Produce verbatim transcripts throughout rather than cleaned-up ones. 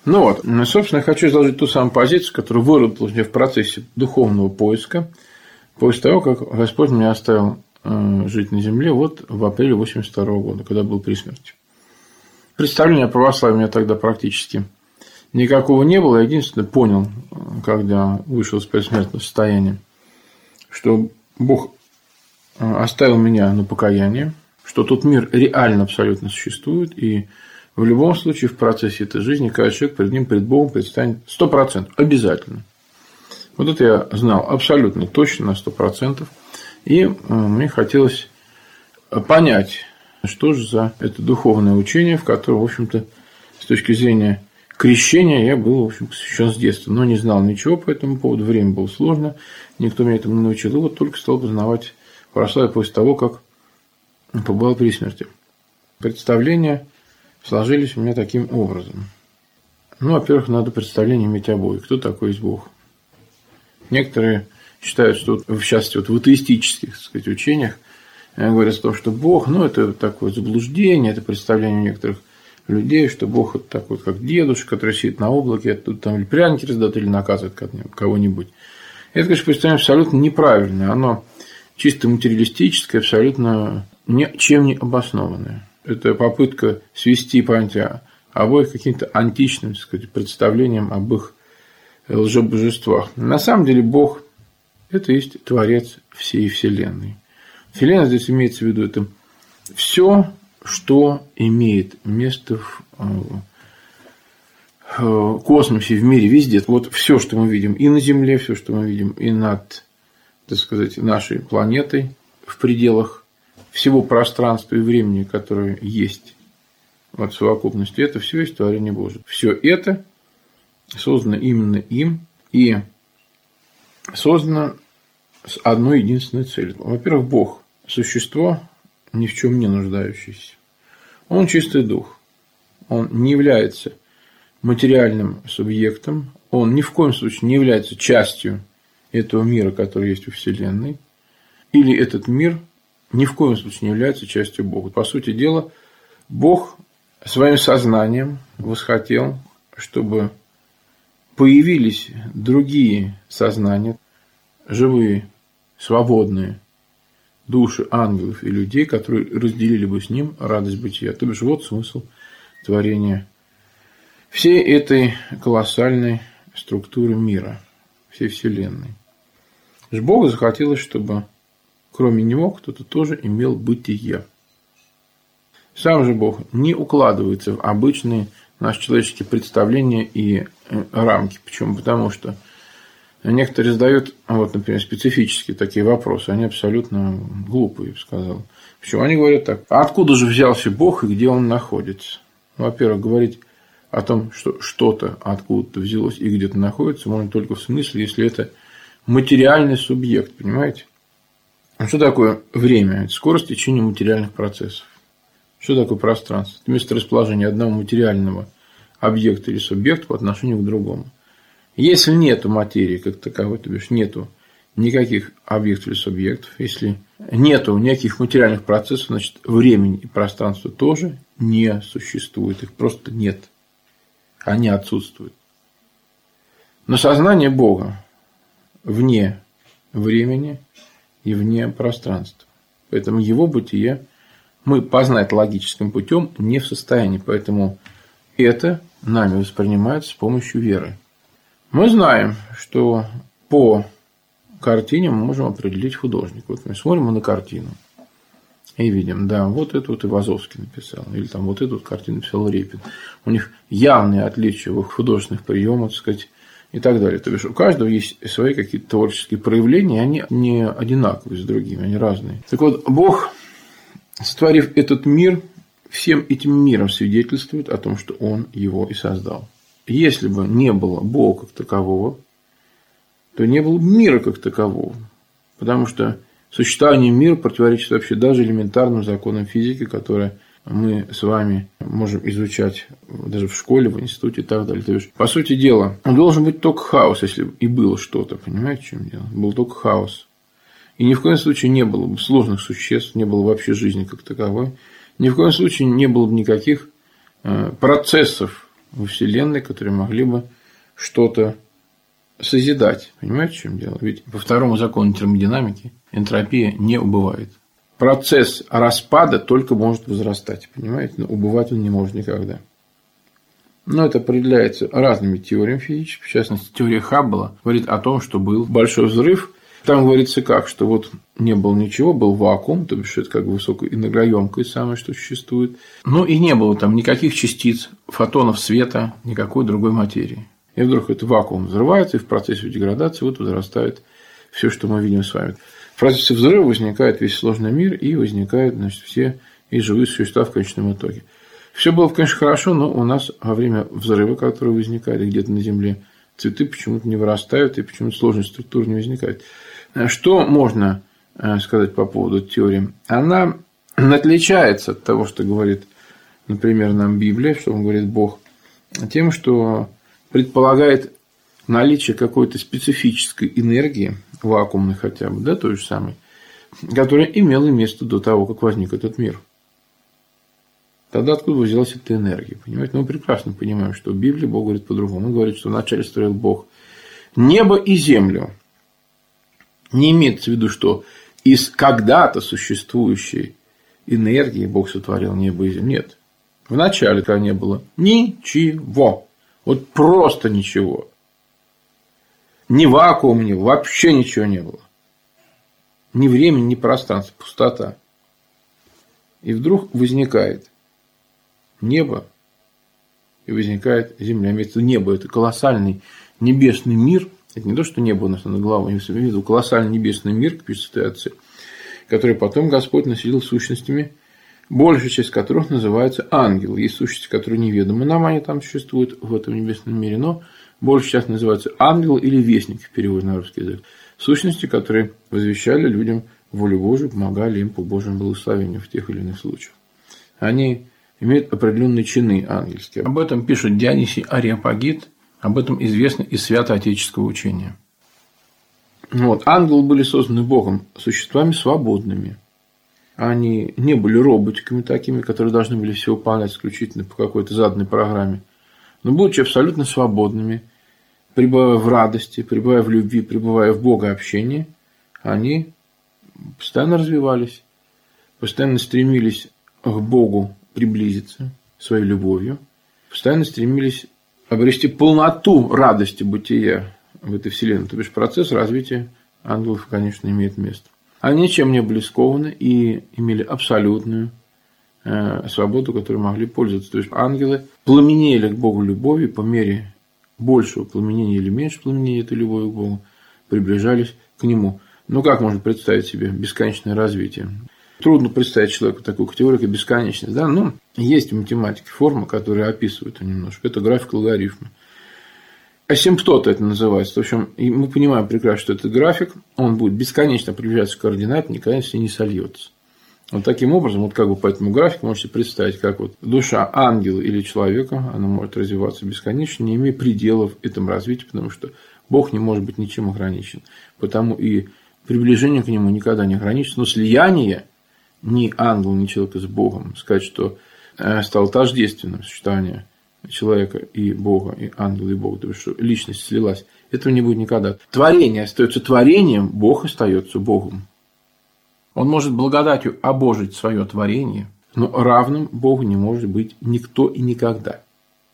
Ну вот, собственно, я хочу изложить ту самую позицию, которая выработалась в процессе духовного поиска, после того, как Господь меня оставил жить на земле вот в апреле восемьдесят второго года, когда был при смерти. Представления о православии у меня тогда практически никакого не было. Я единственное понял, когда вышел из предсмертного состояния, что Бог оставил меня на покаяние, что тот мир реально абсолютно существует, и в любом случае в процессе этой жизни каждый человек перед ним, перед Богом предстанет сто процентов, обязательно. Вот это я знал абсолютно точно на сто процентов. И мне хотелось понять, что же за это духовное учение, в котором, в общем-то, с точки зрения крещения я был, в общем, посвящен с детства, но не знал ничего по этому поводу, время было сложно, никто меня этому не научил, и вот только стал познавать православие после того, как побывал при смерти. Представления сложились у меня таким образом. Ну, во-первых, надо представление иметь обоих. Кто такой есть Бог? Некоторые считают, что, в частности, вот в атеистических, так сказать, учениях говорят о том, что Бог, ну, это такое заблуждение, это представление некоторых людей, что Бог это такой, как дедушка, который сидит на облаке, тут там или пряники раздает, или наказывает кого-нибудь. Это, конечно, представление абсолютно неправильное. Оно чисто материалистическое, абсолютно ничем не обоснованное. Это попытка свести понятие обоих каким-то античным, так сказать, представлением об их лжебожествах. На самом деле Бог – это есть Творец всей Вселенной. Вселенная здесь имеется в виду это все, что имеет место в космосе, в мире, везде. Вот все, что мы видим и на Земле, все, что мы видим и над, так сказать, нашей планетой, в пределах всего пространства и времени, которое есть в совокупности, это все есть творение Божие. Все это создано именно им и создано с одной единственной целью. Во-первых, Бог – существо, ни в чем не нуждающееся. Он чистый дух. Он не является материальным субъектом. Он ни в коем случае не является частью этого мира, который есть во Вселенной. Или этот мир ни в коем случае не является частью Бога. По сути дела, Бог своим сознанием восхотел, чтобы появились другие сознания, живые, свободные души ангелов и людей, которые разделили бы с ним радость бытия. То бишь, вот смысл творения всей этой колоссальной структуры мира, всей Вселенной. Богу захотелось, чтобы кроме него кто-то тоже имел бытие. Сам же Бог не укладывается в обычные наши человеческие представления и рамки. Почему? Потому что некоторые задают, вот, например, специфические такие вопросы, они абсолютно глупые, я бы сказал. Почему? Они говорят так: а откуда же взялся Бог и где он находится? Во-первых, говорить о том, что что-то откуда-то взялось и где-то находится, можно только в смысле, если это материальный субъект, понимаете? А что такое время? Это скорость течения материальных процессов. Что такое пространство? Это месторасположение одного материального объекта или субъекта по отношению к другому. Если нету материи как таковой, то бишь нету никаких объектов или субъектов, если нету никаких материальных процессов, значит, времени и пространства тоже не существует. Их просто нет. Они отсутствуют. Но сознание Бога вне времени и вне пространства. Поэтому его бытие мы познать логическим путем не в состоянии. Поэтому это нами воспринимается с помощью веры. Мы знаем, что по картине мы можем определить художника. Вот мы смотрим на картину и видим, да, вот эту вот Ивазовский написал, или там вот эту вот картину написал Репин. У них явные отличия в их художественных приемах, так сказать, и так далее. То есть у каждого есть свои какие-то творческие проявления, и они не одинаковые с другими, они разные. Так вот, Бог, сотворив этот мир, всем этим миром свидетельствует о том, что Он его и создал. Если бы не было Бога как такового, то не было бы мира как такового. Потому что существование мира противоречит вообще даже элементарным законам физики, которые мы с вами можем изучать даже в школе, в институте и так далее. То есть, по сути дела, должен быть только хаос, если и было что-то. Понимаете, в чем дело? Был только хаос. И ни в коем случае не было бы сложных существ, не было вообще жизни как таковой. Ни в коем случае не было бы никаких процессов во Вселенной, которые могли бы что-то созидать. Понимаете, в чем дело? Ведь по второму закону термодинамики энтропия не убывает. Процесс распада только может возрастать. Понимаете? Но убывать он не может никогда. Но это определяется разными теориями физическими. В частности, теория Хаббла говорит о том, что был большой взрыв. Там говорится как, что вот не было ничего, был вакуум, то бишь это как бы высокая энергоемкость самое, что существует. Ну и не было там никаких частиц, фотонов света, никакой другой материи. И вдруг этот вакуум взрывается, и в процессе деградации вот возрастает все, что мы видим с вами. В процессе взрыва возникает весь сложный мир, и возникают, значит, все и живые существа в конечном итоге. Все было, конечно, хорошо, но у нас во время взрыва, который возникает где-то на Земле, цветы почему-то не вырастают, и почему-то сложная структура не возникает. Что можно сказать по поводу теории? Она отличается от того, что говорит, например, нам Библия, что говорит Бог, тем, что предполагает наличие какой-то специфической энергии, вакуумной хотя бы, да, той же самой, которая имела место до того, как возник этот мир. Тогда откуда взялась эта энергия? Понимаете? Ну, мы прекрасно понимаем, что в Библии Бог говорит по-другому. Он говорит, что вначале строил Бог небо и землю. Не имеется в виду, что из когда-то существующей энергии Бог сотворил небо и землю. Нет. Вначале, когда не было ничего. Вот просто ничего. Ни вакуума, ни вообще ничего не было. Ни времени, ни пространства. Пустота. И вдруг возникает небо, и возникает земля. Имеется в виду небо – это колоссальный небесный мир. Это не то, что небо у нас над головой, имеется в виду колоссальный небесный мир, как пишет Святые Отцы, который потом Господь населил сущностями, большая часть которых называется ангелы. Есть сущности, которые неведомы нам, они там существуют в этом небесном мире, но большая часть называется ангелы или вестники в переводе на русский язык. Сущности, которые возвещали людям волю Божию, помогали им по Божьему благословению в тех или иных случаях. Они имеют определенные чины ангельские. Об этом пишет Дионисий Ареопагит, об этом известно из святоотеческого учения. Вот. Ангелы были созданы Богом существами свободными. Они не были роботиками такими, которые должны были все выполнять исключительно по какой-то заданной программе. Но, будучи абсолютно свободными, пребывая в радости, пребывая в любви, пребывая в богообщении, они постоянно развивались, постоянно стремились к Богу приблизиться своей любовью, постоянно стремились обрести полноту радости бытия в этой вселенной. То есть процесс развития ангелов, конечно, имеет место. Они ничем не были скованы и имели абсолютную э, свободу, которой могли пользоваться. То есть ангелы пламенели к Богу любовью, по мере большего пламенения или меньшего пламенения этой любовью к Богу приближались к Нему. Но как можно представить себе бесконечное развитие? Трудно представить человеку такую категорию, как бесконечность. Да? Но есть в математике форма, которая описывает это немножко. Это график логарифма. Асимптота это называется. В общем, и мы понимаем прекрасно, что этот график, он будет бесконечно приближаться к координате, никогда с ней не сольется. Вот таким образом, вот как бы по этому графику можете представить, как вот душа ангела или человека, она может развиваться бесконечно, не имея пределов этому развитию, потому что Бог не может быть ничем ограничен. Потому и приближение к Нему никогда не ограничено, но слияние ни ангела, ни человека с Богом, сказать, что стало тождественным существование человека и Бога, и ангела, и Бога, то есть, что личность слилась, этого не будет никогда. Творение остается творением, Бог остается Богом. Он может благодатью обожить свое творение, но равным Богу не может быть никто и никогда.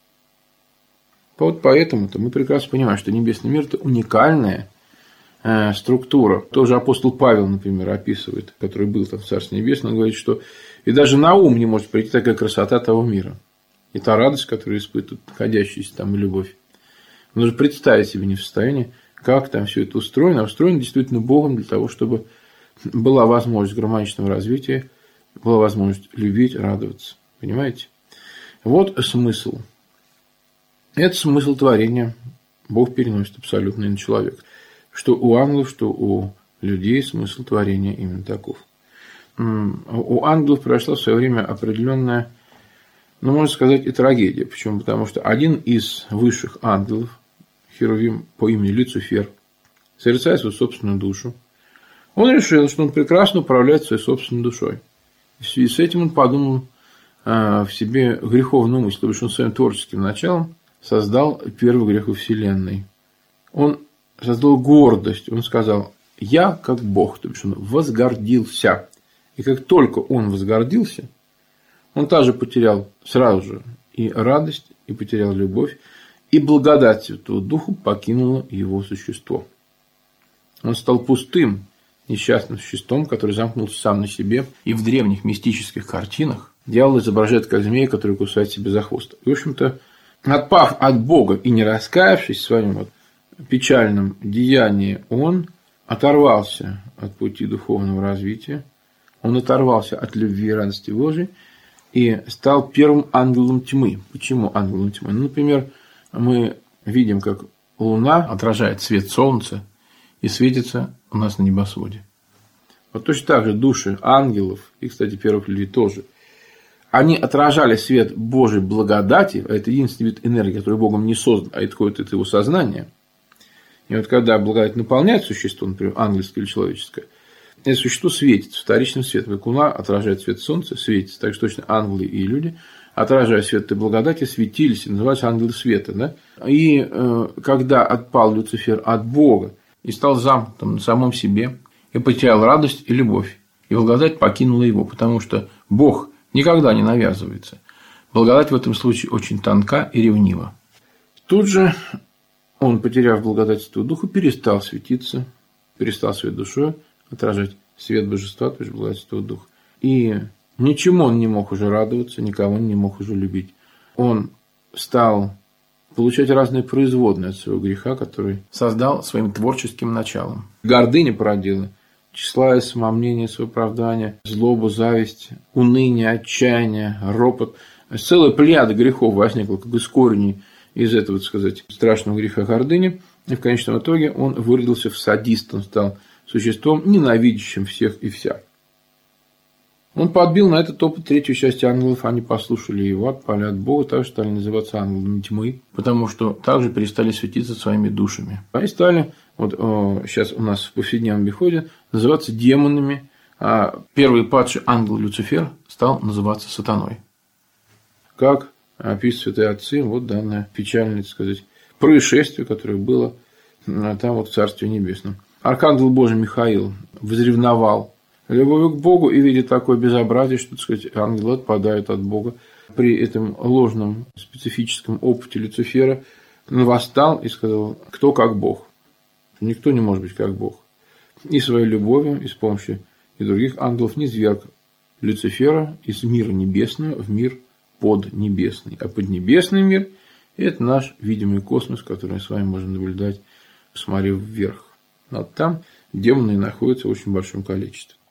Вот поэтому-то мы прекрасно понимаем, что небесный мир – это уникальная э, структура. Тоже апостол Павел, например, описывает, который был там в Царстве Небесном, он говорит, что и даже на ум не может прийти такая красота того мира. И та радость, которую испытывают находящиеся там, и любовь. Он даже представить себе не в состоянии, как там все это устроено. А устроено действительно Богом для того, чтобы была возможность гармоничного развития, была возможность любить, радоваться. Понимаете? Вот смысл. Это смысл творения Бог переносит абсолютно на человека. Что у ангелов, что у людей смысл творения именно таков. У ангелов произошла в свое время определенная, ну, можно сказать, и трагедия. Почему? Потому что один из высших ангелов, Херувим по имени Люцифер, созерцая свою собственную душу, он решил, что он прекрасно управляет своей собственной душой. И в связи с этим он подумал в себе греховный умысел, потому что он своим творческим началом создал первый грех во Вселенной. Он создал гордость, он сказал: «Я как Бог», то есть он возгордился. И как только он возгордился, он также потерял сразу же и радость, и потерял любовь, и благодать Святого Духа покинула его существо. Он стал пустым, несчастным существом, который замкнулся сам на себе. И в древних мистических картинах дьявол изображает как змея, который кусает себе за хвост. И, в общем-то, отпав от Бога и не раскаявшись в своем вот печальном деянии, он оторвался от пути духовного развития, он оторвался от любви и радости Божией и стал первым ангелом тьмы. Почему ангелом тьмы? Ну, например, мы видим, как Луна отражает свет Солнца и светится у нас на небосводе. Вот точно так же души ангелов, и, кстати, первых людей тоже, они отражали свет Божьей благодати, а это единственный вид энергии, который Богом не создан, а это исходит от его сознания. И вот когда благодать наполняет существо, например, ангельское или человеческое, это существо светится вторичным светом. Как Луна отражает свет Солнца, светится. Так что точно ангелы и люди, отражая свет этой благодати, светились и называются ангелы света. Да? И э, когда отпал Люцифер от Бога и стал замкнутым на самом себе, и потерял радость и любовь, и благодать покинула его, потому что Бог никогда не навязывается. Благодать в этом случае очень тонка и ревнива. Тут же он, потеряв благодать Святого Духа, перестал светиться, перестал своей душой отражать свет Божества, то есть благодать Святого Духа. И ничему он не мог уже радоваться, никого он не мог уже любить. Он стал получать разные производные от своего греха, который создал своим творческим началом. Гордыня породила тщеславие, самомнение, самооправдание, злобу, зависть, уныние, отчаяние, ропот. Целая плеяда грехов возникла, как из корней из этого, так сказать, страшного греха гордыни. И в конечном итоге он выродился в садиста, он стал существом, ненавидящим всех и вся. Он подбил на этот опыт третью часть ангелов, они послушали его, отпали от Бога, также стали называться ангелами тьмы, потому что также перестали светиться своими душами. Они стали, вот о, сейчас у нас в повседневном обиходе, называться демонами, а первый падший ангел Люцифер стал называться сатаной. Как описывают святые отцы, вот данное печальное, так сказать, происшествие, которое было там вот в Царстве Небесном. Архангел Божий Михаил возревновал любовью к Богу и видя такое безобразие, что, так сказать, ангелы отпадают от Бога. При этом ложном специфическом опыте Люцифера он восстал и сказал: кто как Бог? Никто не может быть как Бог. И своей любовью, и с помощью и других ангелов низверг Люцифера из мира небесного в мир поднебесный. А поднебесный мир – это наш видимый космос, который мы с вами можем наблюдать, смотрев вверх. Вот там демоны находятся в очень большом количестве.